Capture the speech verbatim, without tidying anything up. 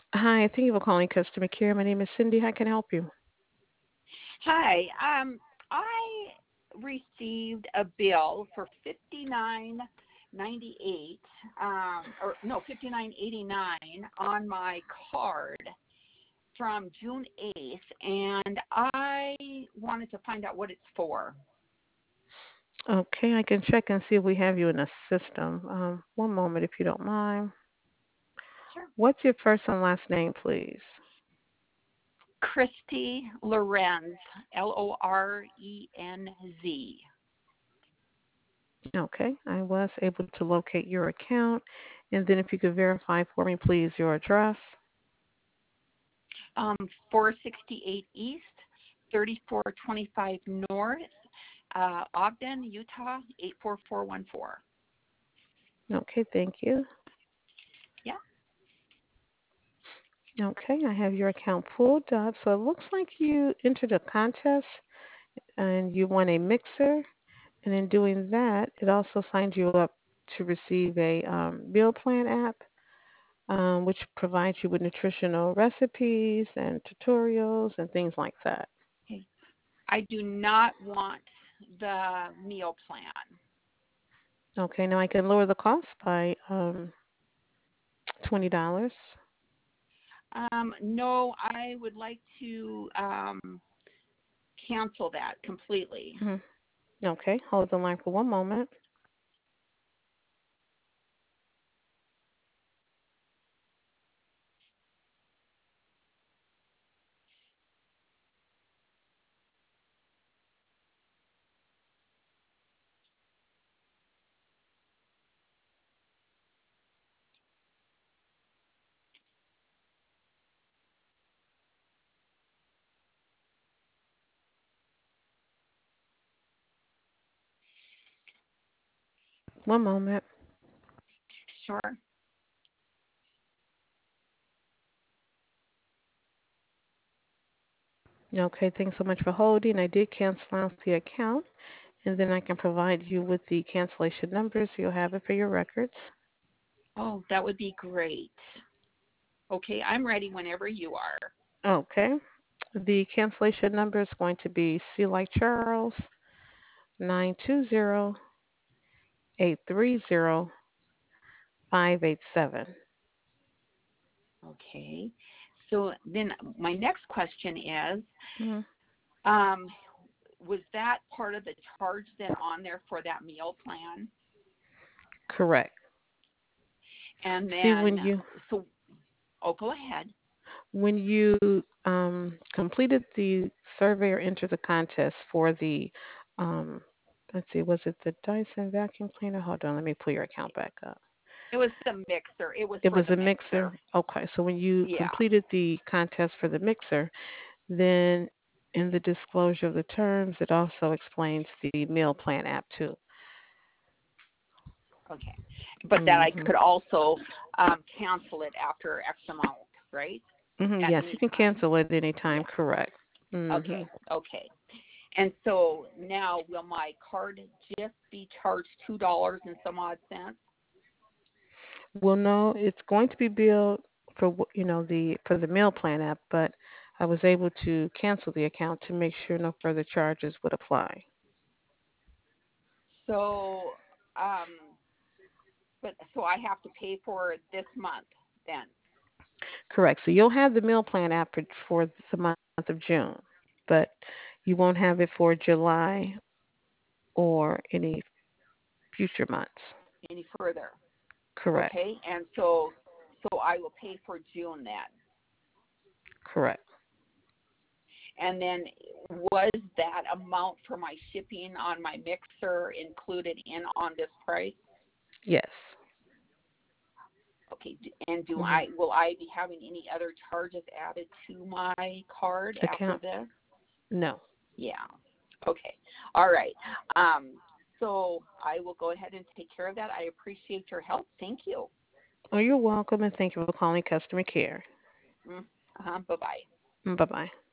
Hi, thank you for calling customer care. My name is Cindy. How can I help you? Hi. Um, I received a bill for fifty nine ninety eight, um, or no, fifty nine eighty nine on my card from June eighth, and I wanted to find out what it's for. Okay, I can check and see if we have you in the system. Um, one moment, if you don't mind. Sure. What's your first and last name, please? Christy Lorenz, L O R E N Z. Okay, I was able to locate your account. And then if you could verify for me, please, your address. Um, four sixty-eight East, thirty-four twenty-five North, uh, Ogden, Utah, eight four four one four. Okay, thank you. Yeah. Okay, I have your account pulled up. So it looks like you entered a contest and you won a mixer. And in doing that, it also signed you up to receive a um, meal plan app, um, which provides you with nutritional recipes and tutorials and things like that. Okay. I do not want the meal plan. Okay, now I can lower the cost by um, twenty dollars. Um, no, I would like to um, cancel that completely. Mm-hmm. Okay, hold the line for one moment. One moment. Sure. Okay, thanks so much for holding. I did cancel out the account, and then I can provide you with the cancellation numbers. So you'll have it for your records. Oh, that would be great. Okay, I'm ready whenever you are. Okay. The cancellation number is going to be C like Charles nine two zero eight three zero five eight seven. Okay. So then my next question is, Mm-hmm. um, was that part of the charge then on there for that meal plan? Correct. And See then, when you so, oh, go ahead. when you um, completed the survey or entered the contest for the um, let's see, was it the Dyson vacuum cleaner? Hold on, let me pull your account back up. It was the mixer. It was It for was the a mixer. mixer. Okay, so when you Yeah. completed the contest for the mixer, then in the disclosure of the terms, it also explains the meal plan app too. Okay. But that I hmm could also um, cancel it after X amount, right? hmm At Yes, you any can time? cancel it anytime. Yeah. Correct. hmm Okay. Okay. And so now will my card just be charged two dollars and some odd cents? Well, no, it's going to be billed for wh- you know the for the meal plan app, but I was able to cancel the account to make sure no further charges would apply. So, um, but so I have to pay for it this month then. Correct. So you'll have the meal plan app for, for the month of June, but you won't have it for July or any future months. Any further? Correct. Okay. And so, so I will pay for June then. Correct. And then was that amount for my shipping on my mixer included in on this price? Yes. Okay, and do hmm I will I be having any other charges added to my card after Account? this? No. Yeah. Okay. All right. Um, so I will go ahead and take care of that. I appreciate your help. Thank you. Oh, you're welcome, and thank you for calling customer care. Mm, uh-huh. Bye bye. Bye bye.